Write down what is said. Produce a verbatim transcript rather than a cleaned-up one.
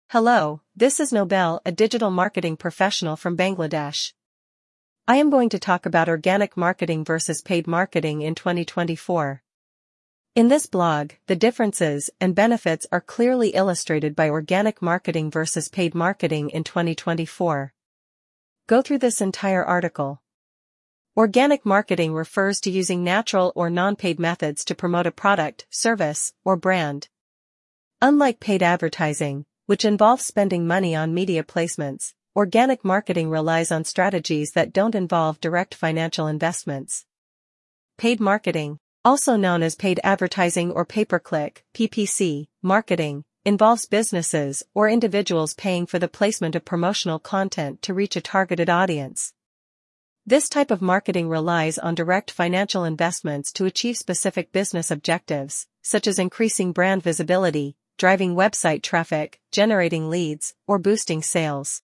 Hello, this is Nobel, a digital marketing professional from Bangladesh. I am going to talk about organic marketing versus paid marketing in twenty twenty-four. In this blog, the differences and benefits are clearly illustrated by organic marketing versus paid marketing in twenty twenty-four. Go through this entire article. Organic marketing refers to using natural or non-paid methods to promote a product, service, or brand. Unlike paid advertising, which involves spending money on media placements, organic marketing relies on strategies that don't involve direct financial investments. Paid marketing, also known as paid advertising or pay-per-click (P P C) marketing, involves businesses or individuals paying for the placement of promotional content to reach a targeted audience. This type of marketing relies on direct financial investments to achieve specific business objectives, such as increasing brand visibility, driving website traffic, generating leads, or boosting sales.